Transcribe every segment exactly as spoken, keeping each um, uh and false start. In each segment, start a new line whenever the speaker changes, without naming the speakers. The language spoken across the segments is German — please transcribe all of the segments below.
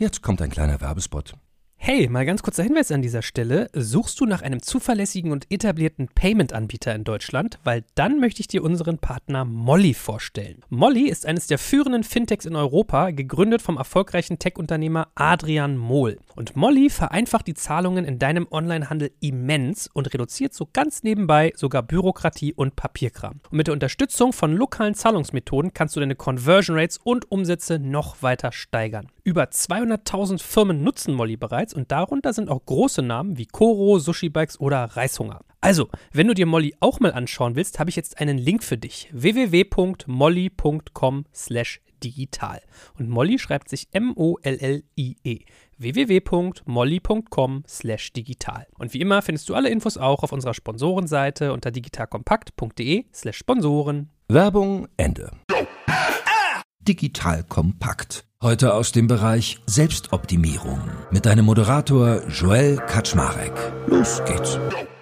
Jetzt kommt ein kleiner Werbespot.
Hey, mal ganz kurzer Hinweis an dieser Stelle. Suchst du nach einem zuverlässigen und etablierten Payment-Anbieter in Deutschland? Weil dann möchte ich dir unseren Partner Molly vorstellen. Molly ist eines der führenden Fintechs in Europa, gegründet vom erfolgreichen Tech-Unternehmer Adrian Mohl. Und Molly vereinfacht die Zahlungen in deinem Onlinehandel immens und reduziert so ganz nebenbei sogar Bürokratie und Papierkram. Und mit der Unterstützung von lokalen Zahlungsmethoden kannst du deine Conversion Rates und Umsätze noch weiter steigern. Über zweihunderttausend Firmen nutzen Molly bereits und darunter sind auch große Namen wie Koro, Sushi Bikes oder Reishunger. Also, wenn du dir Molly auch mal anschauen willst, habe ich jetzt einen Link für dich. w w w punkt molly punkt com slash digital. Und Molly schreibt sich M O L L I E. w w w punkt molly punkt com slash digital. Und wie immer findest du alle Infos auch auf unserer Sponsorenseite unter digitalkompakt punkt de slash Sponsoren.
Werbung Ende. Digital Kompakt. Heute aus dem Bereich Selbstoptimierung mit deinem Moderator Joel Kaczmarek. Los geht's.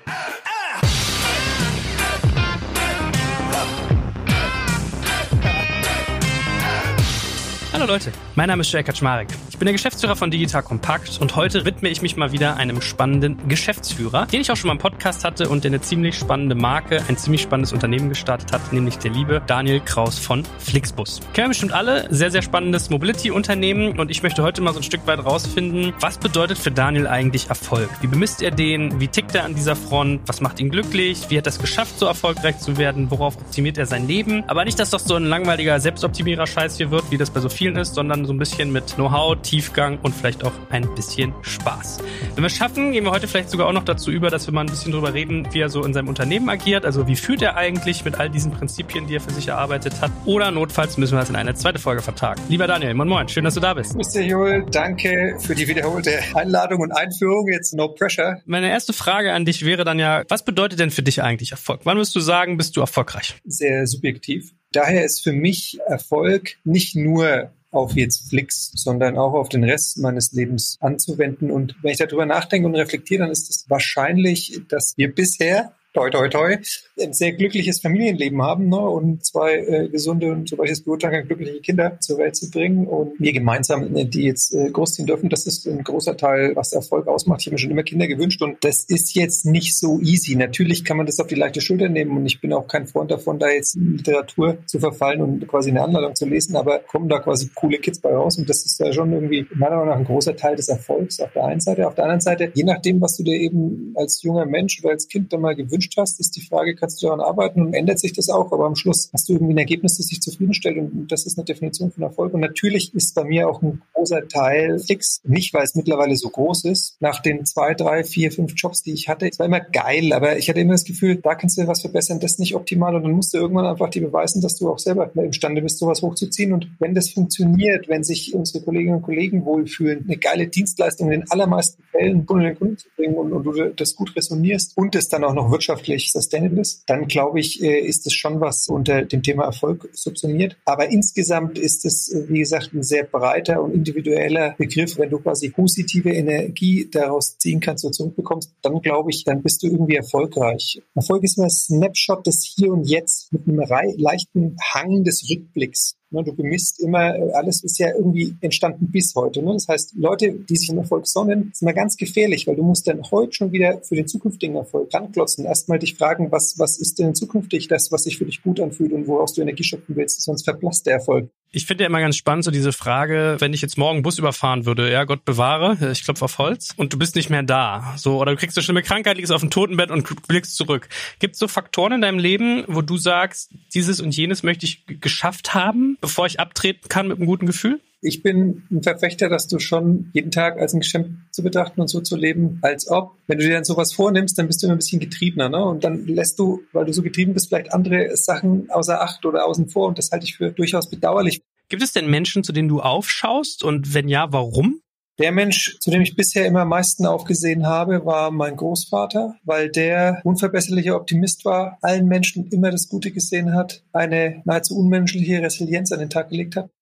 Hallo Leute, mein Name ist Joel Kaczmarek. Ich bin der Geschäftsführer von Digital Kompakt und heute widme ich mich mal wieder einem spannenden Geschäftsführer, den ich auch schon mal im Podcast hatte und der eine ziemlich spannende Marke, ein ziemlich spannendes Unternehmen gestartet hat, nämlich der liebe Daniel Kraus von Flixbus. Kennen wir bestimmt alle, sehr, sehr spannendes Mobility-Unternehmen und ich möchte heute mal so ein Stück weit rausfinden, was bedeutet für Daniel eigentlich Erfolg? Wie bemisst er den? Wie tickt er an dieser Front? Was macht ihn glücklich? Wie hat er es geschafft, so erfolgreich zu werden? Worauf optimiert er sein Leben? Aber nicht, dass das so ein langweiliger Selbstoptimierer-Scheiß hier wird, wie das bei so vielen ist, sondern so ein bisschen mit Know-how, Tiefgang und vielleicht auch ein bisschen Spaß. Wenn wir es schaffen, gehen wir heute vielleicht sogar auch noch dazu über, dass wir mal ein bisschen drüber reden, wie er so in seinem Unternehmen agiert, also wie führt er eigentlich mit all diesen Prinzipien, die er für sich erarbeitet hat, oder notfalls müssen wir das in eine zweite Folge vertagen. Lieber Daniel, moin moin, schön, dass du da bist.
Mister Joel, danke für die wiederholte Einladung und Einführung, jetzt no pressure.
Meine erste Frage an dich wäre dann ja, was bedeutet denn für dich eigentlich Erfolg? Wann würdest du sagen, bist du erfolgreich?
Sehr subjektiv. Daher ist für mich Erfolg nicht nur auf jetzt Flix, sondern auch auf den Rest meines Lebens anzuwenden. Und wenn ich darüber nachdenke und reflektiere, dann ist es wahrscheinlich, dass wir bisher, toi toi toi, ein sehr glückliches Familienleben haben, ne? Und zwei äh, gesunde und, soweit ich es beurteilen kann, glückliche Kinder zur Welt zu bringen und wir gemeinsam, äh, die jetzt äh, großziehen dürfen. Das ist ein großer Teil, was Erfolg ausmacht. Ich habe mir schon immer Kinder gewünscht und das ist jetzt nicht so easy. Natürlich kann man das auf die leichte Schulter nehmen und ich bin auch kein Freund davon, da jetzt in Literatur zu verfallen und quasi eine Anleitung zu lesen, aber kommen da quasi coole Kids bei raus und das ist ja schon irgendwie meiner Meinung nach ein großer Teil des Erfolgs auf der einen Seite. Auf der anderen Seite, je nachdem, was du dir eben als junger Mensch oder als Kind dann mal gewünscht hast, ist die Frage, kannst du daran arbeiten und ändert sich das auch, aber am Schluss hast du irgendwie ein Ergebnis, das dich zufriedenstellt und das ist eine Definition von Erfolg. Und natürlich ist bei mir auch ein großer Teil Flix, nicht weil es mittlerweile so groß ist, nach den zwei, drei, vier, fünf Jobs, die ich hatte, es war immer geil, aber ich hatte immer das Gefühl, da kannst du was verbessern, das ist nicht optimal und dann musst du irgendwann einfach dir beweisen, dass du auch selber imstande bist, sowas hochzuziehen und wenn das funktioniert, wenn sich unsere Kolleginnen und Kollegen wohlfühlen, eine geile Dienstleistung in den allermeisten Fällen Kunden den Kunden zu bringen und, und du das gut resonierst und es dann auch noch wirtschaftlich sustainable ist, dann glaube ich, ist es schon was unter dem Thema Erfolg subsumiert. Aber insgesamt ist es, wie gesagt, ein sehr breiter und individueller Begriff. Wenn du quasi positive Energie daraus ziehen kannst und zurückbekommst, dann glaube ich, dann bist du irgendwie erfolgreich. Erfolg ist immer ein Snapshot des Hier und Jetzt mit einem leichten Hang des Rückblicks. Du bemisst immer, alles ist ja irgendwie entstanden bis heute. Das heißt, Leute, die sich im Erfolg sonnen, ist immer ganz gefährlich, weil du musst dann heute schon wieder für den zukünftigen Erfolg ranklotzen. Erstmal dich fragen, was, was ist denn zukünftig das, was sich für dich gut anfühlt und woraus du Energie schöpfen willst, sonst verblasst der Erfolg.
Ich finde ja immer ganz spannend, so diese Frage, wenn ich jetzt morgen einen Bus überfahren würde, ja, Gott bewahre, ich klopfe auf Holz, und du bist nicht mehr da. So, oder du kriegst eine schlimme Krankheit, liegst auf dem Totenbett und blickst zurück. Gibt es so Faktoren in deinem Leben, wo du sagst, dieses und jenes möchte ich geschafft haben, bevor ich abtreten kann mit einem guten Gefühl?
Ich bin ein Verfechter, dass du schon jeden Tag als ein Geschenk zu betrachten und so zu leben, als ob, wenn du dir dann sowas vornimmst, dann bist du immer ein bisschen getriebener, ne? Und dann lässt du, weil du so getrieben bist, vielleicht andere Sachen außer Acht oder außen vor und das halte ich für durchaus bedauerlich.
Gibt es denn Menschen, zu denen du aufschaust und wenn ja, warum?
Der Mensch, zu dem ich bisher immer am meisten aufgesehen habe, war mein Großvater, weil der unverbesserlicher Optimist war, allen Menschen immer das Gute gesehen hat, eine nahezu unmenschliche Resilienz an den Tag gelegt hat.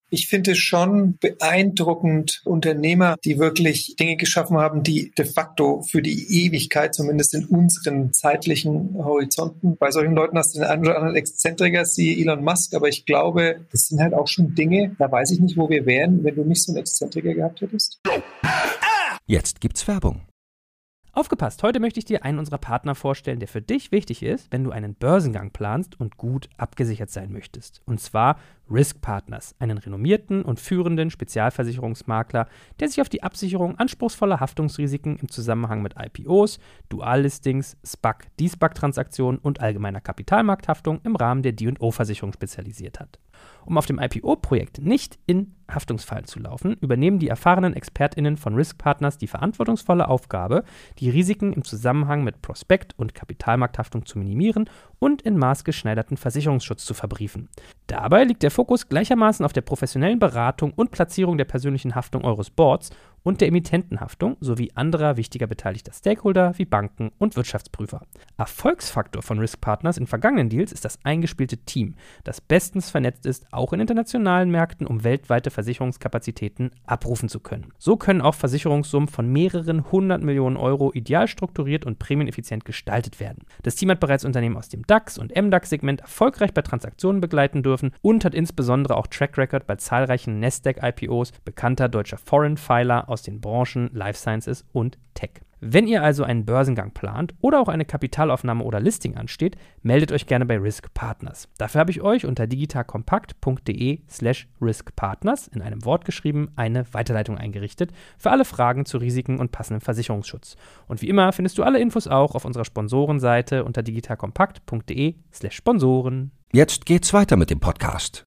Ich finde es schon beeindruckend, Unternehmer, die wirklich Dinge geschaffen haben, die de facto für die Ewigkeit, zumindest in unseren zeitlichen Horizonten, bei solchen Leuten hast du den einen oder anderen Exzentriker, siehe Elon Musk, aber ich glaube, das sind halt auch schon Dinge, da weiß ich nicht, wo wir wären, wenn du nicht so einen Exzentriker gehabt hättest.
Jetzt gibt's Werbung.
Aufgepasst, heute möchte ich dir einen unserer Partner vorstellen, der für dich wichtig ist, wenn du einen Börsengang planst und gut abgesichert sein möchtest. Und zwar Risk Partners, einen renommierten und führenden Spezialversicherungsmakler, der sich auf die Absicherung anspruchsvoller Haftungsrisiken im Zusammenhang mit I P Os, Duallistings, SPAC, De-SPAC-Transaktionen und allgemeiner Kapitalmarkthaftung im Rahmen der D und O-Versicherung spezialisiert hat. Um auf dem I P O-Projekt nicht in Haftungsfallen zu laufen, übernehmen die erfahrenen ExpertInnen von Risk Partners die verantwortungsvolle Aufgabe, die Risiken im Zusammenhang mit Prospekt- und Kapitalmarkthaftung zu minimieren und in maßgeschneiderten Versicherungsschutz zu verbriefen. Dabei liegt der Fokus gleichermaßen auf der professionellen Beratung und Platzierung der persönlichen Haftung eures Boards und der Emittentenhaftung sowie anderer wichtiger beteiligter Stakeholder wie Banken und Wirtschaftsprüfer. Erfolgsfaktor von Risk Partners in vergangenen Deals ist das eingespielte Team, das bestens vernetzt ist, auch in internationalen Märkten, um weltweite Versicherungskapazitäten abrufen zu können. So können auch Versicherungssummen von mehreren hundert Millionen Euro ideal strukturiert und prämieneffizient gestaltet werden. Das Team hat bereits Unternehmen aus dem DAX- und M DAX-Segment erfolgreich bei Transaktionen begleiten dürfen und hat insbesondere auch Track Record bei zahlreichen Nasdaq-I P Os bekannter deutscher Foreign Filer aus den Branchen Life Sciences und Tech. Wenn ihr also einen Börsengang plant oder auch eine Kapitalaufnahme oder Listing ansteht, meldet euch gerne bei Risk Partners. Dafür habe ich euch unter digitalkompakt.de slash riskpartners in einem Wort geschrieben eine Weiterleitung eingerichtet für alle Fragen zu Risiken und passendem Versicherungsschutz. Und wie immer findest du alle Infos auch auf unserer Sponsorenseite unter digitalkompakt.de slash Sponsoren.
Jetzt geht's weiter mit dem Podcast.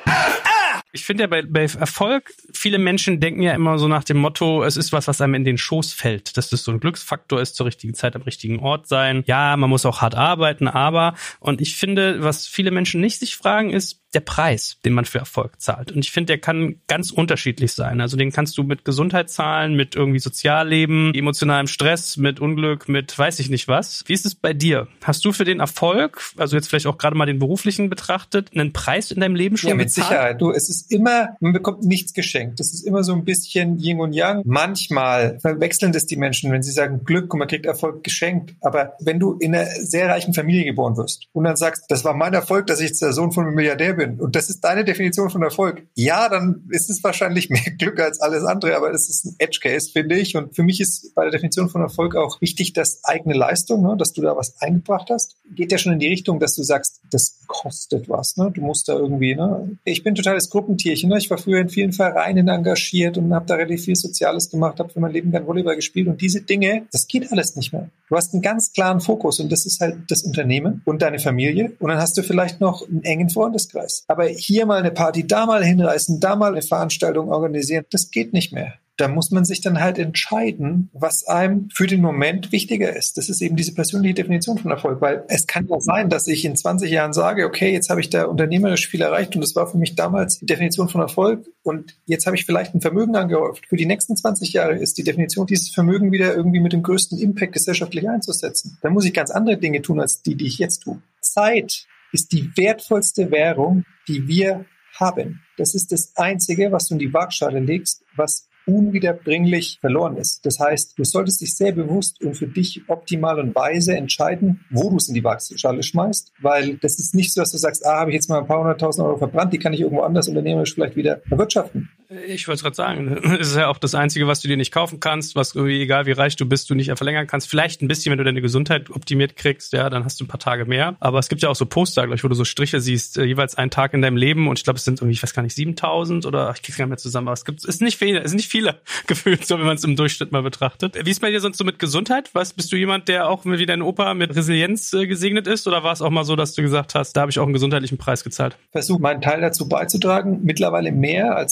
Ich finde ja bei, bei Erfolg, viele Menschen denken ja immer so nach dem Motto, es ist was, was einem in den Schoß fällt. Dass das so ein Glücksfaktor ist, zur richtigen Zeit am richtigen Ort sein. Ja, man muss auch hart arbeiten, aber, und ich finde, was viele Menschen nicht sich fragen, ist der Preis, den man für Erfolg zahlt. Und ich finde, der kann ganz unterschiedlich sein. Also den kannst du mit Gesundheit zahlen, mit irgendwie Sozialleben, emotionalem Stress, mit Unglück, mit weiß ich nicht was. Wie ist es bei dir? Hast du für den Erfolg, also jetzt vielleicht auch gerade mal den beruflichen betrachtet, einen Preis in deinem Leben schon
ja, mit
bezahlt?
Sicherheit. Du, es ist immer, man bekommt nichts geschenkt. Das ist immer so ein bisschen Yin und Yang. Manchmal verwechseln das die Menschen, wenn sie sagen Glück und man kriegt Erfolg geschenkt. Aber wenn du in einer sehr reichen Familie geboren wirst und dann sagst, das war mein Erfolg, dass ich jetzt der Sohn von einem Milliardär bin, und das ist deine Definition von Erfolg, ja, dann ist es wahrscheinlich mehr Glück als alles andere, aber es ist ein Edge Case, finde ich. Und für mich ist bei der Definition von Erfolg auch wichtig, dass eigene Leistung, ne, dass du da was eingebracht hast, geht ja schon in die Richtung, dass du sagst, das kostet was, ne? Du musst da irgendwie, ne? Ich bin totales Gruppentierchen, ne? Ich war früher in vielen Vereinen engagiert und habe da relativ viel Soziales gemacht, habe für mein Leben gern Volleyball gespielt und diese Dinge, das geht alles nicht mehr. Du hast einen ganz klaren Fokus und das ist halt das Unternehmen und deine Familie und dann hast du vielleicht noch einen engen Freundeskreis. Aber hier mal eine Party, da mal hinreißen, da mal eine Veranstaltung organisieren, das geht nicht mehr. Da muss man sich dann halt entscheiden, was einem für den Moment wichtiger ist. Das ist eben diese persönliche Definition von Erfolg, weil es kann ja sein, dass ich in zwanzig Jahren sage, okay, jetzt habe ich da unternehmerisch viel erreicht und das war für mich damals die Definition von Erfolg und jetzt habe ich vielleicht ein Vermögen angehäuft. Für die nächsten zwanzig Jahre ist die Definition, dieses Vermögen wieder irgendwie mit dem größten Impact gesellschaftlich einzusetzen. Dann muss ich ganz andere Dinge tun, als die, die ich jetzt tue. Zeit ist die wertvollste Währung, die wir haben. Das ist das Einzige, was du in die Waagschale legst, was unwiederbringlich verloren ist. Das heißt, du solltest dich sehr bewusst und für dich optimal und weise entscheiden, wo du es in die Waagschale schmeißt, weil das ist nicht so, dass du sagst, ah, habe ich jetzt mal ein paar hunderttausend Euro verbrannt, die kann ich irgendwo anders unternehmerisch vielleicht wieder erwirtschaften.
Ich wollte es gerade sagen, es ist ja auch das Einzige, was du dir nicht kaufen kannst, was irgendwie, egal wie reich du bist, du nicht verlängern kannst. Vielleicht ein bisschen, wenn du deine Gesundheit optimiert kriegst, ja, dann hast du ein paar Tage mehr. Aber es gibt ja auch so Poster, glaube ich, wo du so Striche siehst, äh, jeweils einen Tag in deinem Leben und ich glaube, es sind irgendwie, ich weiß gar nicht, siebentausend oder ich krieg's gar nicht mehr zusammen, aber es gibt, es ist nicht viele, es sind nicht viele gefühlt, so wie man es im Durchschnitt mal betrachtet. Wie ist bei dir sonst so mit Gesundheit? Was, bist du jemand, der auch wie dein Opa mit Resilienz äh, gesegnet ist oder war es auch mal so, dass du gesagt hast, da habe ich auch einen gesundheitlichen Preis gezahlt?
Versuche meinen Teil dazu beizutragen, mittlerweile mehr als noch in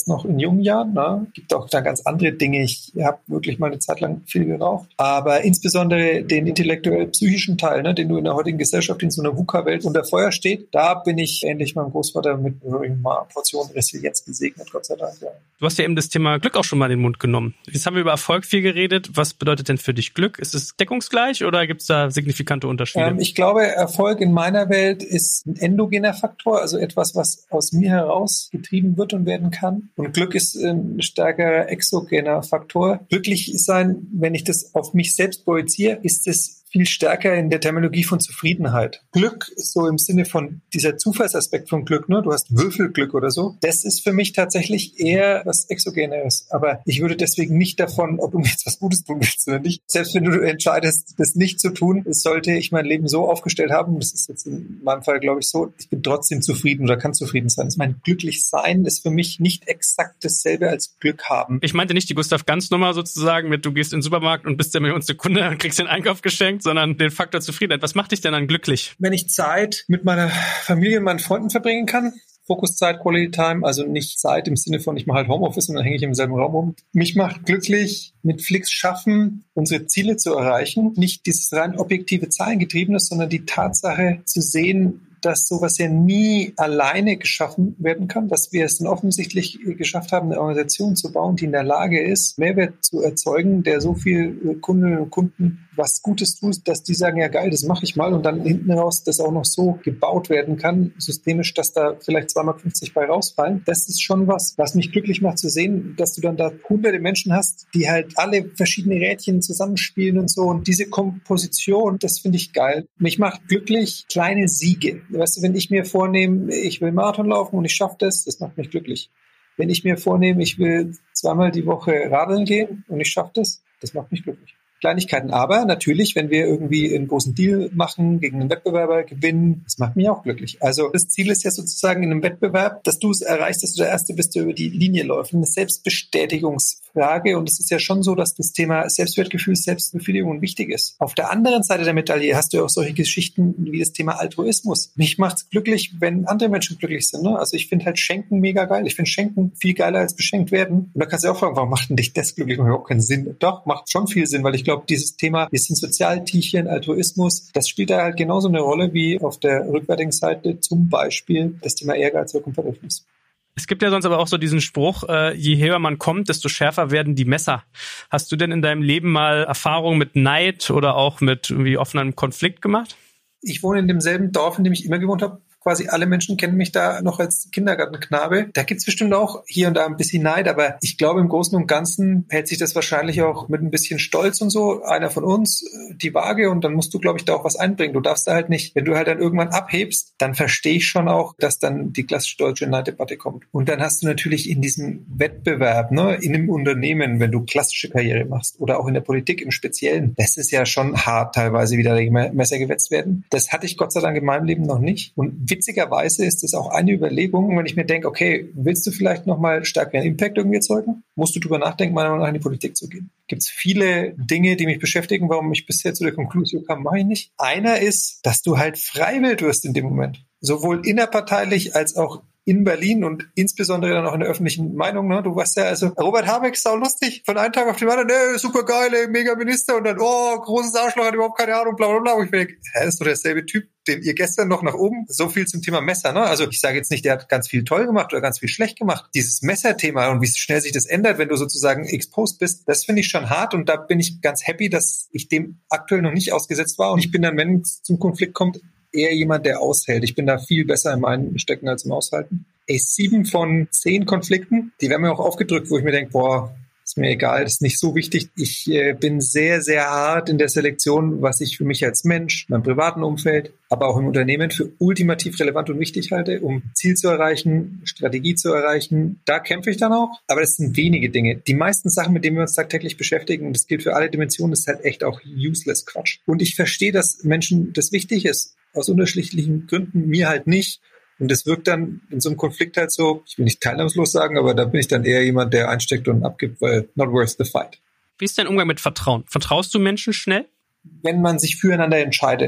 jungen Jahren. Ne? Gibt auch da ganz andere Dinge. Ich habe wirklich mal eine Zeit lang viel geraucht. Aber insbesondere den intellektuell-psychischen Teil, ne, den du in der heutigen Gesellschaft in so einer VUCA-Welt unter Feuer steht, da bin ich ähnlich meinem Großvater mit einer Portion Resilienz gesegnet, Gott sei Dank. Ja.
Du hast ja eben das Thema Glück auch schon mal in den Mund genommen. Jetzt haben wir über Erfolg viel geredet. Was bedeutet denn für dich Glück? Ist es deckungsgleich oder gibt es da signifikante Unterschiede?
Ähm, ich glaube, Erfolg in meiner Welt ist ein endogener Faktor, also etwas, was aus mir heraus getrieben wird und werden kann. Und Glück ist ein stärkerer exogener Faktor. Glücklich sein, wenn ich das auf mich selbst projiziere, ist es viel stärker in der Terminologie von Zufriedenheit. Glück, so im Sinne von dieser Zufallsaspekt von Glück, ne? Du hast Würfelglück oder so, das ist für mich tatsächlich eher was Exogeneres. Aber ich würde deswegen nicht davon, ob du mir jetzt was Gutes tun willst oder nicht, selbst wenn du entscheidest, das nicht zu tun, sollte ich mein Leben so aufgestellt haben, das ist jetzt in meinem Fall, glaube ich, so, ich bin trotzdem zufrieden oder kann zufrieden sein. Ich meine, glücklich sein ist für mich nicht exakt dasselbe als Glück haben.
Ich meinte nicht die Gustav-Ganz-Nummer sozusagen mit, du gehst in den Supermarkt und bist der millionste Kunde und kriegst den Einkauf geschenkt, sondern den Faktor Zufriedenheit. Was macht dich denn dann glücklich?
Wenn ich Zeit mit meiner Familie und meinen Freunden verbringen kann, Fokuszeit, Quality Time, also nicht Zeit im Sinne von, ich mache halt Homeoffice und dann hänge ich im selben Raum rum. Mich macht glücklich, mit Flix schaffen, unsere Ziele zu erreichen. Nicht dieses rein objektive Zahlengetriebene, sondern die Tatsache zu sehen, dass sowas ja nie alleine geschaffen werden kann, dass wir es dann offensichtlich geschafft haben, eine Organisation zu bauen, die in der Lage ist, Mehrwert zu erzeugen, der so viel Kundinnen und Kunden was Gutes tut, dass die sagen, ja geil, das mache ich mal und dann hinten raus das auch noch so gebaut werden kann, systemisch, dass da vielleicht zwei Mal fünfzig bei rausfallen. Das ist schon was, was mich glücklich macht zu sehen, dass du dann da hunderte Menschen hast, die halt alle verschiedene Rädchen zusammenspielen und so und diese Komposition, das finde ich geil. Mich macht glücklich kleine Siege. Weißt du, wenn ich mir vornehme, ich will Marathon laufen und ich schaffe das, das macht mich glücklich. Wenn ich mir vornehme, ich will zweimal die Woche radeln gehen und ich schaffe das, das macht mich glücklich. Kleinigkeiten, aber natürlich, wenn wir irgendwie einen großen Deal machen, gegen einen Wettbewerber gewinnen, das macht mich auch glücklich. Also das Ziel ist ja sozusagen in einem Wettbewerb, dass du es erreichst, dass du der Erste bist, der über die Linie läuft. Eine Selbstbestätigungsfrage und es ist ja schon so, dass das Thema Selbstwertgefühl, Selbstbefriedigung wichtig ist. Auf der anderen Seite der Medaille hast du ja auch solche Geschichten wie das Thema Altruismus. Mich macht's glücklich, wenn andere Menschen glücklich sind. Ne? Also ich finde halt Schenken mega geil. Ich finde Schenken viel geiler als beschenkt werden. Und da kannst du auch fragen, warum macht denn dich das glücklich? Macht überhaupt keinen Sinn. Doch, macht schon viel Sinn, weil ich glaube, dieses Thema, wir sind Sozialtierchen, Altruismus, das spielt da halt genauso eine Rolle wie auf der rückwärtigen Seite zum Beispiel das Thema Ehrgeiz oder Competitiveness.
Es gibt ja sonst aber auch so diesen Spruch, äh, je höher man kommt, desto schärfer werden die Messer. Hast du denn in deinem Leben mal Erfahrungen mit Neid oder auch mit irgendwie offenem Konflikt gemacht?
Ich wohne in demselben Dorf, in dem ich immer gewohnt habe. Quasi alle Menschen kennen mich da noch als Kindergartenknabe. Da gibt's bestimmt auch hier und da ein bisschen Neid, aber ich glaube, im Großen und Ganzen hält sich das wahrscheinlich auch mit ein bisschen Stolz und so, einer von uns, die Waage und dann musst du, glaube ich, da auch was einbringen. Du darfst da halt nicht, wenn du halt dann irgendwann abhebst, dann verstehe ich schon auch, dass dann die klassische deutsche Neiddebatte kommt. Und dann hast du natürlich in diesem Wettbewerb, ne, in einem Unternehmen, wenn du klassische Karriere machst oder auch in der Politik im Speziellen, das ist ja schon hart, teilweise wieder Messer gewetzt werden. Das hatte ich Gott sei Dank in meinem Leben noch nicht. Und witzigerweise ist es auch eine Überlegung, wenn ich mir denke, okay, willst du vielleicht nochmal stärkeren Impact irgendwie erzeugen? Musst du drüber nachdenken, meiner Meinung nach in die Politik zu gehen. Gibt es viele Dinge, die mich beschäftigen, warum ich bisher zu der Konklusion kam, mache ich nicht. Einer ist, dass du halt freiwillig wirst in dem Moment. Sowohl innerparteilich als auch in Berlin und insbesondere dann auch in der öffentlichen Meinung, ne? Du weißt ja, also Robert Habeck, sau lustig, von einem Tag auf den anderen, ne, super geile, mega Minister und dann, oh, großes Arschloch, hat überhaupt keine Ahnung, bla bla bla. Und ich denke, hä, ist doch derselbe Typ, den ihr gestern noch nach oben, so viel zum Thema Messer, ne? Also ich sage jetzt nicht, der hat ganz viel toll gemacht oder ganz viel schlecht gemacht. Dieses Messerthema und wie schnell sich das ändert, wenn du sozusagen exposed bist, das finde ich schon hart und da bin ich ganz happy, dass ich dem aktuell noch nicht ausgesetzt war und ich bin dann, wenn es zum Konflikt kommt, eher jemand, der aushält. Ich bin da viel besser im Einstecken als im Aushalten. Ey, sieben von zehn Konflikten, die werden mir auch aufgedrückt, wo ich mir denke, boah, ist mir egal, das ist nicht so wichtig. Ich äh, bin sehr, sehr hart in der Selektion, was ich für mich als Mensch, meinem privaten Umfeld, aber auch im Unternehmen für ultimativ relevant und wichtig halte, um Ziel zu erreichen, Strategie zu erreichen. Da kämpfe ich dann auch, aber das sind wenige Dinge. Die meisten Sachen, mit denen wir uns tagtäglich beschäftigen, und das gilt für alle Dimensionen, ist halt echt auch useless Quatsch. Und ich verstehe, dass Menschen das wichtig ist, aus unterschiedlichen Gründen, mir halt nicht. Und das wirkt dann in so einem Konflikt halt so, ich will nicht teilnahmslos sagen, aber da bin ich dann eher jemand, der einsteckt und abgibt, weil not worth the fight.
Wie ist dein Umgang mit Vertrauen? Vertraust du Menschen schnell?
Wenn man sich füreinander entscheidet,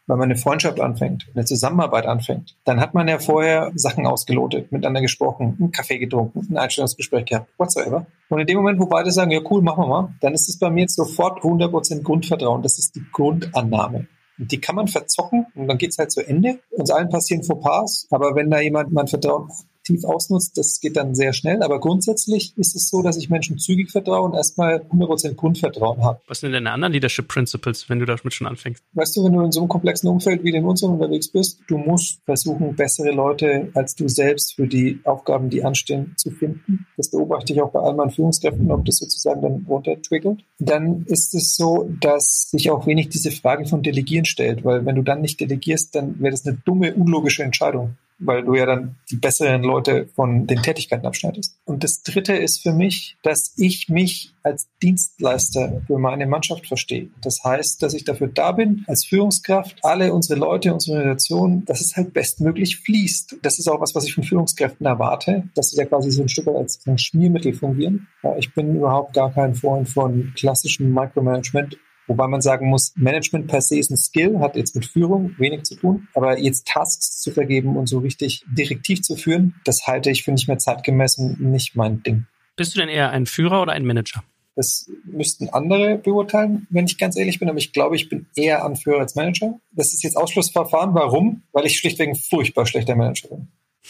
weil man eine Freundschaft anfängt, eine Zusammenarbeit anfängt, dann hat man ja vorher Sachen ausgelotet, miteinander gesprochen, einen Kaffee getrunken, ein Einstellungsgespräch gehabt, whatsoever. Und in dem Moment, wo beide sagen, ja cool, machen wir mal, dann ist es bei mir jetzt sofort hundert Prozent Grundvertrauen. Das ist die Grundannahme. Und die kann man verzocken und dann geht's halt zu Ende. Uns allen passieren Fauxpas, aber wenn da jemand mein Vertrauen aktiv ausnutzt, das geht dann sehr schnell. Aber grundsätzlich ist es so, dass ich Menschen zügig vertraue und erstmal hundert Prozent Grundvertrauen habe.
Was sind denn deine anderen Leadership Principles, wenn du damit schon anfängst?
Weißt du, wenn du in so einem komplexen Umfeld wie in unserem unterwegs bist, du musst versuchen, bessere Leute als du selbst für die Aufgaben, die anstehen, zu finden. Das beobachte ich auch bei all meinen Führungskräften, ob das sozusagen dann runtertriggert. Dann ist es so, dass sich auch wenig diese Frage von Delegieren stellt, weil wenn du dann nicht delegierst, dann wäre das eine dumme, unlogische Entscheidung, weil du ja dann die besseren Leute von den Tätigkeiten abschneidest. Und das Dritte ist für mich, dass ich mich als Dienstleister für meine Mannschaft verstehe. Das heißt, dass ich dafür da bin, als Führungskraft, alle unsere Leute, unsere Organisation, dass es halt bestmöglich fließt. Das ist auch was, was ich von Führungskräften erwarte, dass sie da quasi so ein Stück weit als ein Schmiermittel fungieren. Ich bin überhaupt gar kein Freund von klassischem Micromanagement. Wobei man sagen muss, Management per se ist ein Skill, hat jetzt mit Führung wenig zu tun. Aber jetzt Tasks zu vergeben und so richtig direktiv zu führen, das halte ich für nicht mehr zeitgemäß und nicht mein Ding.
Bist du denn eher ein Führer oder ein Manager?
Das müssten andere beurteilen, wenn ich ganz ehrlich bin. Aber ich glaube, ich bin eher Anführer als Manager. Das ist jetzt Ausschlussverfahren. Warum? Weil ich schlichtweg ein furchtbar schlechter Manager bin.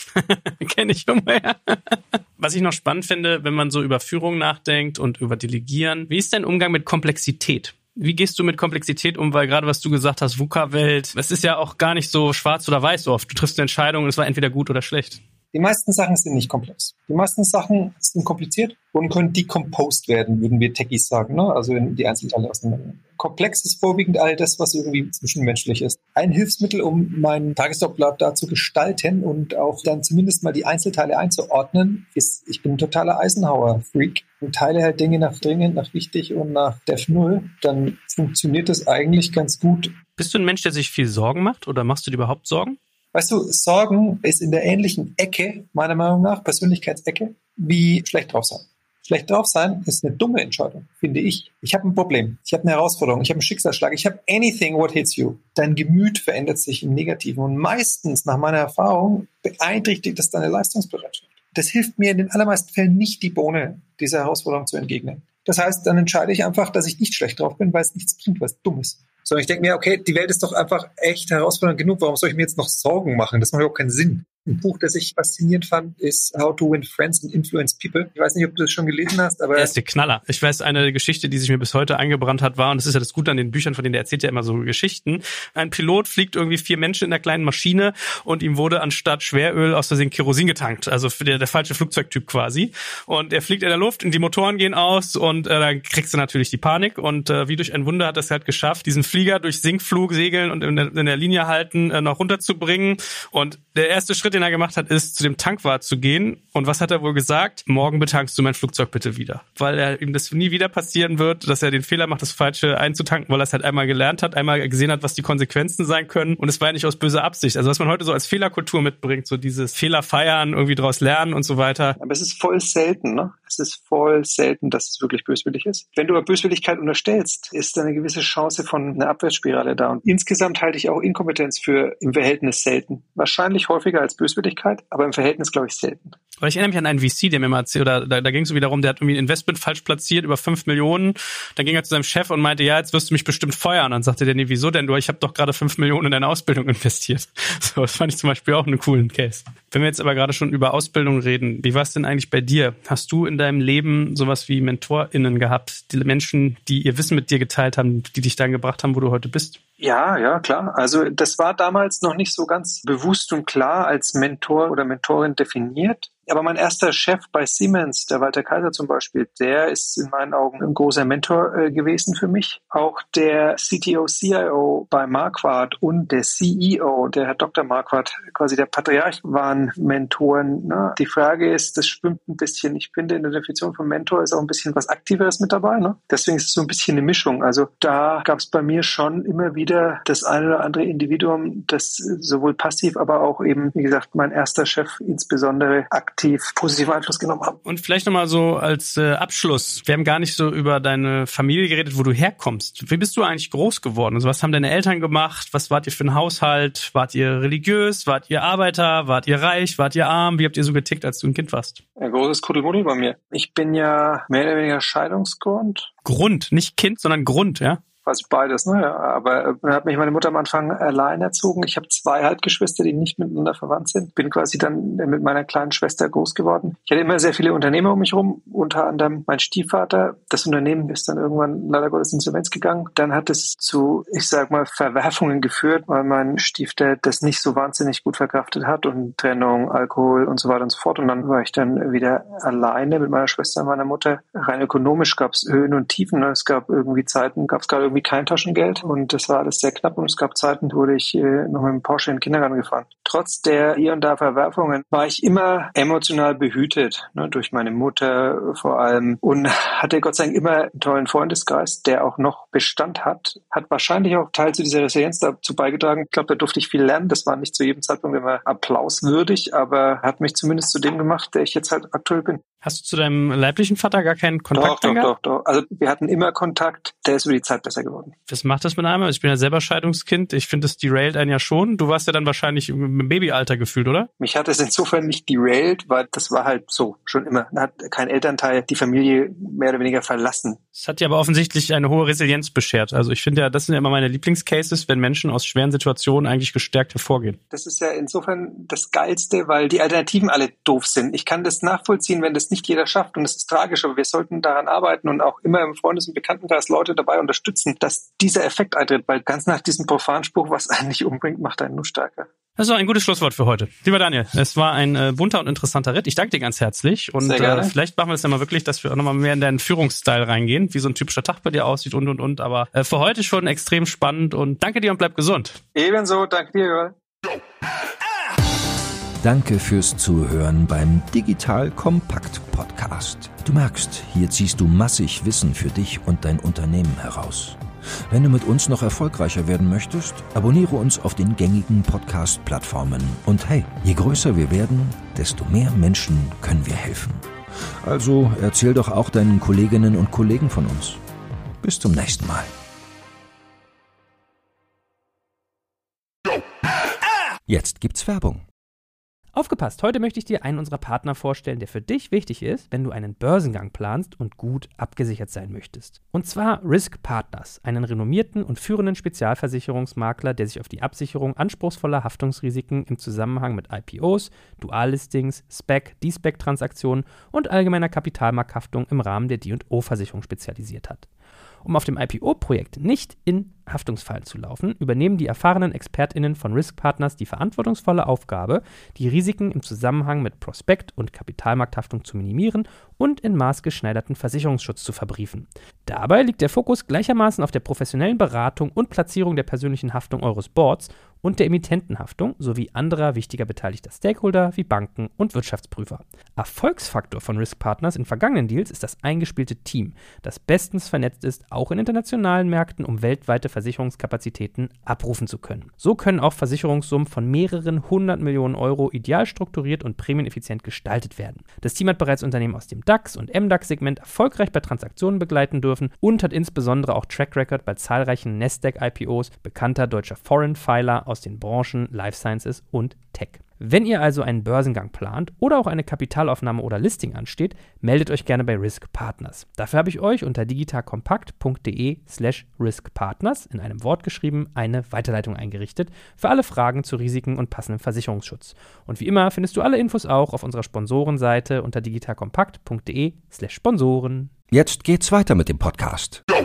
Kenne ich umher. Was ich noch spannend finde, wenn man so über Führung nachdenkt und über Delegieren. Wie ist dein Umgang mit Komplexität? Wie gehst du mit Komplexität um? Weil gerade was du gesagt hast, VUCA-Welt, es ist ja auch gar nicht so schwarz oder weiß oft. Du triffst eine Entscheidung und es war entweder gut oder schlecht.
Die meisten Sachen sind nicht komplex. Die meisten Sachen sind kompliziert und können decomposed werden, würden wir Techies sagen, ne? Also in die Einzelteile auseinander. Komplex ist vorwiegend all das, was irgendwie zwischenmenschlich ist. Ein Hilfsmittel, um meinen Tagesdoppler da zu gestalten und auch dann zumindest mal die Einzelteile einzuordnen, ist, ich bin ein totaler Eisenhower-Freak und teile halt Dinge nach dringend, nach wichtig und nach Def null. Dann funktioniert das eigentlich ganz gut.
Bist du ein Mensch, der sich viel Sorgen macht oder machst du dir überhaupt Sorgen?
Weißt du, Sorgen ist in der ähnlichen Ecke, meiner Meinung nach, Persönlichkeitsecke, wie schlecht drauf sein. Schlecht drauf sein ist eine dumme Entscheidung, finde ich. Ich habe ein Problem, ich habe eine Herausforderung, ich habe einen Schicksalsschlag, ich habe anything what hits you. Dein Gemüt verändert sich im Negativen und meistens, nach meiner Erfahrung, beeinträchtigt das deine Leistungsbereitschaft. Das hilft mir in den allermeisten Fällen nicht, die Bohne dieser Herausforderung zu entgegnen. Das heißt, dann entscheide ich einfach, dass ich nicht schlecht drauf bin, weil es nichts bringt, weil es dumm ist. Sondern ich denke mir, okay, die Welt ist doch einfach echt herausfordernd genug. Warum soll ich mir jetzt noch Sorgen machen? Das macht überhaupt keinen Sinn. Ein Buch, das ich faszinierend fand, ist How to Win Friends and Influence People. Ich weiß nicht, ob du das schon gelesen hast, aber...
Er ist der Knaller. Ich weiß, eine Geschichte, die sich mir bis heute eingebrannt hat, war, und das ist ja das Gute an den Büchern, von denen der erzählt ja immer so Geschichten. Ein Pilot fliegt irgendwie vier Menschen in einer kleinen Maschine und ihm wurde anstatt Schweröl aus Versehen Kerosin getankt. Also für der, der falsche Flugzeugtyp quasi. Und er fliegt in der Luft und die Motoren gehen aus und äh, dann kriegst du natürlich die Panik. Und äh, wie durch ein Wunder hat er es halt geschafft, diesen Flieger durch Sinkflug, Segeln und in der, in der Linie halten äh, noch runterzubringen. Und der erste Schritt, den er gemacht hat, ist, zu dem Tankwart zu gehen. Und was hat er wohl gesagt? Morgen betankst du mein Flugzeug bitte wieder. Weil er ihm das nie wieder passieren wird, dass er den Fehler macht, das Falsche einzutanken, weil er es halt einmal gelernt hat, einmal gesehen hat, was die Konsequenzen sein können. Und es war ja nicht aus böser Absicht. Also was man heute so als Fehlerkultur mitbringt, so dieses Fehler feiern, irgendwie draus lernen und so weiter.
Aber es ist voll selten, ne? Es ist voll selten, dass es wirklich böswillig ist. Wenn du aber Böswilligkeit unterstellst, ist da eine gewisse Chance von einer Abwärtsspirale da. Und insgesamt halte ich auch Inkompetenz für im Verhältnis selten. Wahrscheinlich häufiger als Böswilligkeit, aber im Verhältnis, glaube ich, selten.
Weil ich erinnere mich an einen V C, der mir mal erzählt, oder da, da ging es so wieder darum, der hat irgendwie ein Investment falsch platziert, über fünf Millionen. Dann ging er zu seinem Chef und meinte, ja, jetzt wirst du mich bestimmt feuern. Und dann sagte der, nee, wieso denn? Du, ich habe doch gerade fünf Millionen in deine Ausbildung investiert. So, das fand ich zum Beispiel auch einen coolen Case. Wenn wir jetzt aber gerade schon über Ausbildung reden, wie war es denn eigentlich bei dir? Hast du in deinem Leben sowas wie MentorInnen gehabt? Die Menschen, die ihr Wissen mit dir geteilt haben, die dich dahin gebracht haben, wo du heute bist?
Ja, ja, klar. Also das war damals noch nicht so ganz bewusst und klar als Mentor oder Mentorin definiert. Aber mein erster Chef bei Siemens, der Walter Kaiser zum Beispiel, der ist in meinen Augen ein großer Mentor äh, gewesen für mich. Auch der C T O, C I O bei Marquardt und der C E O, der Herr Doktor Marquardt, quasi der Patriarch, waren Mentoren. Ne? Die Frage ist, das schwimmt ein bisschen. Ich finde, in der Definition von Mentor ist auch ein bisschen was Aktiveres mit dabei. Ne? Deswegen ist es so ein bisschen eine Mischung. Also da gab es bei mir schon immer wieder das eine oder andere Individuum, das sowohl passiv, aber auch eben, wie gesagt, mein erster Chef insbesondere aktiv aktiv positiven Einfluss genommen habe.
Und vielleicht nochmal so als äh, Abschluss. Wir haben gar nicht so über deine Familie geredet, wo du herkommst. Wie bist du eigentlich groß geworden? Also was haben deine Eltern gemacht? Was wart ihr für ein Haushalt? Wart ihr religiös? Wart ihr Arbeiter? Wart ihr reich? Wart ihr arm? Wie habt ihr so getickt, als du ein Kind warst?
Ein großes Kuddelmuddel bei mir. Ich bin ja mehr oder weniger Scheidungsgrund.
Grund, nicht Kind, sondern Grund, ja?
Quasi beides, ne? Aber dann hat mich meine Mutter am Anfang allein erzogen. Ich habe zwei Halbgeschwister, die nicht miteinander verwandt sind. Bin quasi dann mit meiner kleinen Schwester groß geworden. Ich hatte immer sehr viele Unternehmer um mich rum, unter anderem mein Stiefvater. Das Unternehmen ist dann irgendwann leider Gottes Insolvenz gegangen. Dann hat es zu, ich sag mal, Verwerfungen geführt, weil mein Stiefdad das nicht so wahnsinnig gut verkraftet hat und Trennung, Alkohol und so weiter und so fort. Und dann war ich dann wieder alleine mit meiner Schwester und meiner Mutter. Rein ökonomisch gab es Höhen und Tiefen. Es gab irgendwie Zeiten, gab es gerade irgendwie kein Taschengeld und das war alles sehr knapp und es gab Zeiten, wo ich äh, noch mit dem Porsche in den Kindergarten gefahren. Trotz der hier und da Verwerfungen war ich immer emotional behütet, ne, durch meine Mutter vor allem und hatte Gott sei Dank immer einen tollen Freundeskreis, der auch noch Bestand hat. Hat wahrscheinlich auch Teil zu dieser Resilienz dazu beigetragen. Ich glaube, da durfte ich viel lernen. Das war nicht zu jedem Zeitpunkt immer applauswürdig, aber hat mich zumindest zu dem gemacht, der ich jetzt halt aktuell bin.
Hast du zu deinem leiblichen Vater gar keinen Kontakt?
Doch, doch, doch, doch. Also wir hatten immer Kontakt. Der ist über die Zeit besser geworden.
Was macht das mit einem? Ich bin ja selber Scheidungskind. Ich finde, das derailt einen ja schon. Du warst ja dann wahrscheinlich im Babyalter gefühlt, oder?
Mich hat es insofern nicht derailt, weil das war halt so, schon immer. Da hat kein Elternteil die Familie mehr oder weniger verlassen.
Es hat dir aber offensichtlich eine hohe Resilienz beschert. Also ich finde ja, das sind ja immer meine Lieblingscases, wenn Menschen aus schweren Situationen eigentlich gestärkt hervorgehen.
Das ist ja insofern das Geilste, weil die Alternativen alle doof sind. Ich kann das nachvollziehen, wenn das nicht jeder schafft und es ist tragisch, aber wir sollten daran arbeiten und auch immer im Freundes- und Bekanntenkreis Leute dabei unterstützen, dass dieser Effekt eintritt, weil ganz nach diesem Profanspruch, was einen nicht umbringt, macht einen nur stärker.
Das ist ein gutes Schlusswort für heute. Lieber Daniel, es war ein äh, bunter und interessanter Ritt. Ich danke dir ganz herzlich und äh, vielleicht machen wir es ja mal wirklich, dass wir auch nochmal mehr in deinen Führungsstyle reingehen, wie so ein typischer Tag bei dir aussieht und und und. Aber äh, für heute schon extrem spannend und danke dir und bleib gesund.
Ebenso, danke dir, Joel.
Danke fürs Zuhören beim Digital Kompakt Podcast. Du merkst, hier ziehst du massig Wissen für dich und dein Unternehmen heraus. Wenn du mit uns noch erfolgreicher werden möchtest, abonniere uns auf den gängigen Podcast-Plattformen. Und hey, je größer wir werden, desto mehr Menschen können wir helfen. Also erzähl doch auch deinen Kolleginnen und Kollegen von uns. Bis zum nächsten Mal. Jetzt gibt's Werbung.
Aufgepasst, heute möchte ich dir einen unserer Partner vorstellen, der für dich wichtig ist, wenn du einen Börsengang planst und gut abgesichert sein möchtest. Und zwar Risk Partners, einen renommierten und führenden Spezialversicherungsmakler, der sich auf die Absicherung anspruchsvoller Haftungsrisiken im Zusammenhang mit I P Os, Duallistings, Spec, De-Spec-Transaktionen und allgemeiner Kapitalmarkthaftung im Rahmen der D und O-Versicherung spezialisiert hat. Um auf dem I P O-Projekt nicht in Haftungsfallen zu laufen, übernehmen die erfahrenen ExpertInnen von Risk Partners die verantwortungsvolle Aufgabe, die Risiken im Zusammenhang mit Prospekt- und Kapitalmarkthaftung zu minimieren und in maßgeschneiderten Versicherungsschutz zu verbriefen. Dabei liegt der Fokus gleichermaßen auf der professionellen Beratung und Platzierung der persönlichen Haftung eures Boards und der Emittentenhaftung sowie anderer wichtiger beteiligter Stakeholder wie Banken und Wirtschaftsprüfer. Erfolgsfaktor von Risk Partners in vergangenen Deals ist das eingespielte Team, das bestens vernetzt ist, auch in internationalen Märkten, um weltweite Versicherungskapazitäten abrufen zu können. So können auch Versicherungssummen von mehreren hundert Millionen Euro ideal strukturiert und prämieneffizient gestaltet werden. Das Team hat bereits Unternehmen aus dem DAX- und M DAX-Segment erfolgreich bei Transaktionen begleiten dürfen und hat insbesondere auch Track Record bei zahlreichen Nasdaq-I P Os bekannter deutscher Foreign Filer aus den Branchen Life Sciences und Tech. Wenn ihr also einen Börsengang plant oder auch eine Kapitalaufnahme oder Listing ansteht, meldet euch gerne bei Risk Partners. Dafür habe ich euch unter digitalkompakt.de slash riskpartners in einem Wort geschrieben eine Weiterleitung eingerichtet für alle Fragen zu Risiken und passendem Versicherungsschutz. Und wie immer findest du alle Infos auch auf unserer Sponsorenseite unter digitalkompakt.de slash Sponsoren.
Jetzt geht's weiter mit dem Podcast.